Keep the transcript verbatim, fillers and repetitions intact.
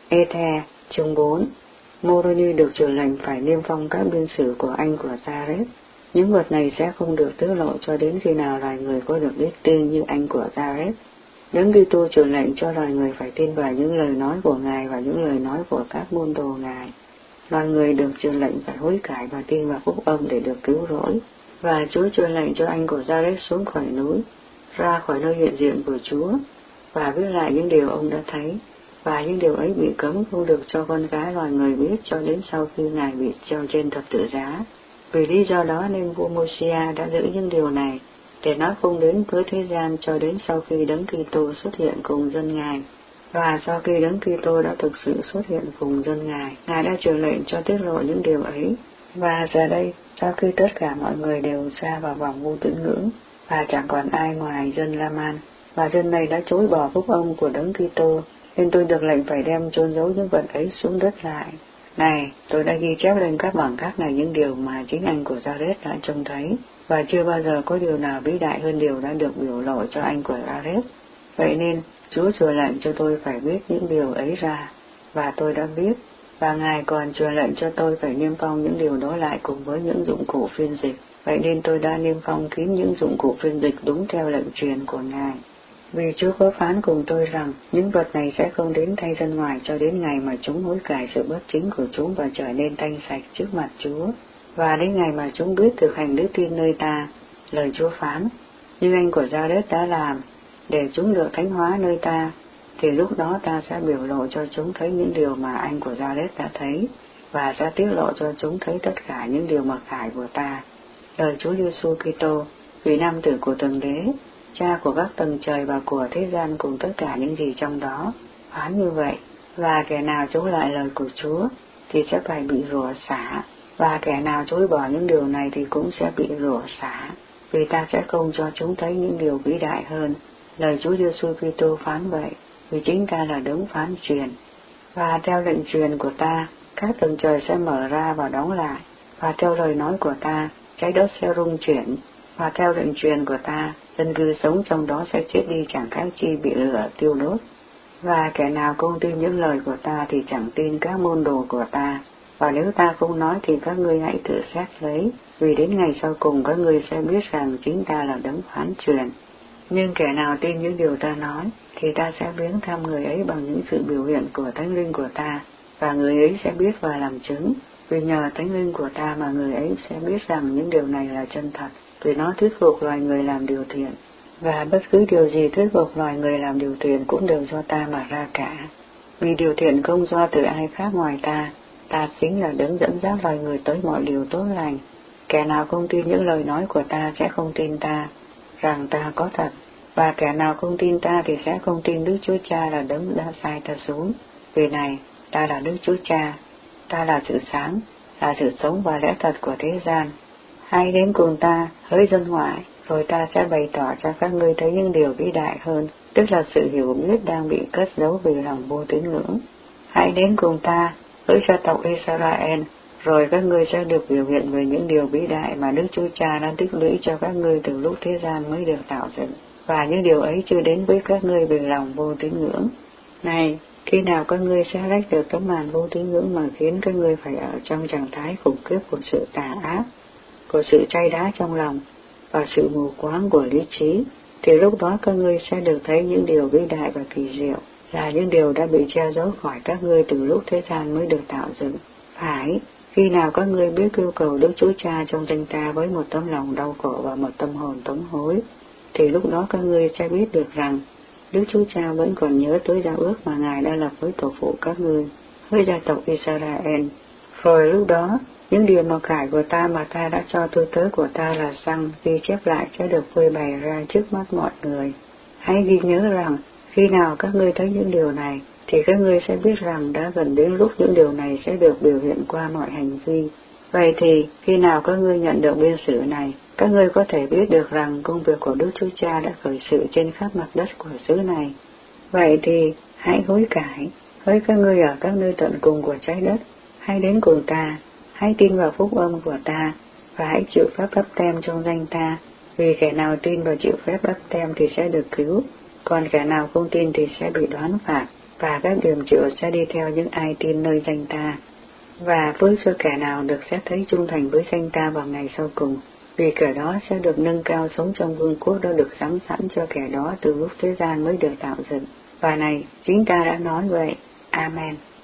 Ê-the, chương bốn. Moroni được truyền lệnh phải niêm phong các biên sử của anh của Jared. Những vật này sẽ không được tiết lộ cho đến khi nào loài người có được biết tin như anh của Jared. Đấng Kitô truyền lệnh cho loài người phải tin vào những lời nói của Ngài và những lời nói của các môn đồ Ngài. Loài người được truyền lệnh phải hối cải và tin vào phúc âm để được cứu rỗi. Và Chúa truyền lệnh cho anh của Jared xuống khỏi núi, ra khỏi nơi hiện diện của Chúa, và viết lại những điều ông đã thấy. Và những điều ấy bị cấm không được cho con cái loài người biết cho đến sau khi Ngài bị treo trên thập tự giá. Vì lý do đó nên vua Mô-si-a đã giữ những điều này, để nó không đến với thế gian cho đến sau khi Đấng Kitô xuất hiện cùng dân Ngài. Và sau khi Đấng Kitô đã thực sự xuất hiện cùng dân Ngài, Ngài đã truyền lệnh cho tiết lộ những điều ấy. Và giờ đây, sau khi tất cả mọi người đều xa vào vòng vô tín ngưỡng, và chẳng còn ai ngoài dân La-man, và dân này đã chối bỏ phúc âm của Đấng Kitô, nên tôi được lệnh phải đem chôn giấu những vật ấy xuống đất lại. Này, tôi đã ghi chép lên các bảng khác này những điều mà chính anh của Jared đã trông thấy, và chưa bao giờ có điều nào vĩ đại hơn điều đã được biểu lộ cho anh của Jared. Vậy nên, Chúa truyền lệnh cho tôi phải biết những điều ấy ra, và tôi đã biết, và Ngài còn truyền lệnh cho tôi phải niêm phong những điều đó lại cùng với những dụng cụ phiên dịch. Vậy nên tôi đã niêm phong kín những dụng cụ phiên dịch đúng theo lệnh truyền của Ngài. Vì Chúa có phán cùng tôi rằng những vật này sẽ không đến tay dân ngoài cho đến ngày mà chúng hối cải sự bất chính của chúng và trở nên thanh sạch trước mặt Chúa, và đến ngày mà chúng biết thực hành đức tin nơi ta, lời Chúa phán, như anh của Jared đã làm, để chúng được thánh hóa nơi ta, thì lúc đó ta sẽ biểu lộ cho chúng thấy những điều mà anh của Jared đã thấy, và sẽ tiết lộ cho chúng thấy tất cả những điều mặc khải của ta. Lời Chúa Giêsu Kitô, vị nam tử của Thượng Đế, Cha của các tầng trời và của thế gian cùng tất cả những gì trong đó, phán như vậy. Và kẻ nào chối lại lời của Chúa thì sẽ phải bị rủa xả, và kẻ nào chối bỏ những điều này thì cũng sẽ bị rủa xả, vì ta sẽ không cho chúng thấy những điều vĩ đại hơn. Lời Chúa Giêsu Kitô phán vậy, vì chính ta là đấng phán truyền. Và theo lệnh truyền của ta, các tầng trời sẽ mở ra và đóng lại, và theo lời nói của ta, trái đất sẽ rung chuyển, và theo lệnh truyền của ta, dân cư sống trong đó sẽ chết đi chẳng khác chi bị lửa tiêu đốt. Và kẻ nào không tin những lời của ta thì chẳng tin các môn đồ của ta. Và nếu ta không nói thì các ngươi hãy tự xét lấy, vì đến ngày sau cùng các ngươi sẽ biết rằng chính ta là đấng phán truyền. Nhưng kẻ nào tin những điều ta nói, thì ta sẽ viếng thăm người ấy bằng những sự biểu hiện của Thánh Linh của ta, và người ấy sẽ biết và làm chứng, vì nhờ Thánh Linh của ta mà người ấy sẽ biết rằng những điều này là chân thật, vì nó thuyết phục loài người làm điều thiện. Và bất cứ điều gì thuyết phục loài người làm điều thiện cũng đều do ta mà ra cả. Vì điều thiện không do từ ai khác ngoài ta, ta chính là đấng dẫn dắt loài người tới mọi điều tốt lành. Kẻ nào không tin những lời nói của ta sẽ không tin ta, rằng ta có thật, và kẻ nào không tin ta thì sẽ không tin Đức Chúa Cha là đấng đã sai ta xuống. Vì này, ta là Đức Chúa Cha, ta là sự sáng, là sự sống và lẽ thật của thế gian. Hãy đến cùng ta, hỡi dân ngoại, rồi ta sẽ bày tỏ cho các ngươi thấy những điều vĩ đại hơn, tức là sự hiểu biết đang bị cất giấu vì lòng vô tín ngưỡng. Hãy đến cùng ta, hỡi gia tộc Israel, rồi các ngươi sẽ được biểu hiện về những điều vĩ đại mà Đức Chúa Cha đã tích lũy cho các ngươi từ lúc thế gian mới được tạo dựng, và những điều ấy chưa đến với các ngươi vì lòng vô tín ngưỡng. Này, khi nào các ngươi sẽ rách được tấm màn vô tín ngưỡng mà khiến các ngươi phải ở trong trạng thái khủng khiếp của sự tà ác, của sự chai đá trong lòng, và sự mù quáng của lý trí, thì lúc đó các ngươi sẽ được thấy những điều vĩ đại và kỳ diệu, là những điều đã bị che giấu khỏi các ngươi từ lúc thế gian mới được tạo dựng. Phải, khi nào các ngươi biết kêu cầu Đức Chúa Cha trong danh ta với một tấm lòng đau khổ và một tâm hồn tống hối, thì lúc đó các ngươi sẽ biết được rằng Đức Chúa Cha vẫn còn nhớ tới giao ước mà Ngài đã lập với tổ phụ các ngươi, với gia tộc Israel. Rồi lúc đó, những điều mặc khải của ta mà ta đã cho tôi tớ của ta là xăng ghi chép lại sẽ được phơi bày ra trước mắt mọi người. Hãy ghi nhớ rằng, khi nào các ngươi thấy những điều này, thì các ngươi sẽ biết rằng đã gần đến lúc những điều này sẽ được biểu hiện qua mọi hành vi. Vậy thì, khi nào các ngươi nhận được biên sử này, các ngươi có thể biết được rằng công việc của Đức Chúa Cha đã khởi sự trên khắp mặt đất của xứ này. Vậy thì, hãy hối cải, hỡi các ngươi ở các nơi tận cùng của trái đất, hãy đến cùng ta, hãy tin vào phúc âm của ta, và hãy chịu phép báp têm trong danh ta, vì kẻ nào tin và chịu phép báp têm thì sẽ được cứu, còn kẻ nào không tin thì sẽ bị đoán phạt. và các điểm tựa sẽ đi theo những ai tin nơi danh ta. Và phước cho kẻ nào được xét thấy trung thành với danh ta vào ngày sau cùng, vì kẻ đó sẽ được nâng cao sống trong vương quốc đã được sắm sẵn cho kẻ đó từ lúc thế gian mới được tạo dựng. Và này, chính ta đã nói vậy. Amen.